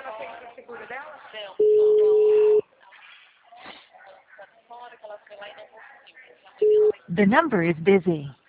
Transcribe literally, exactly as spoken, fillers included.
ela tem o seguro dela? Não, não, não. Fora que ela foi lá e não conseguiu. The number is busy.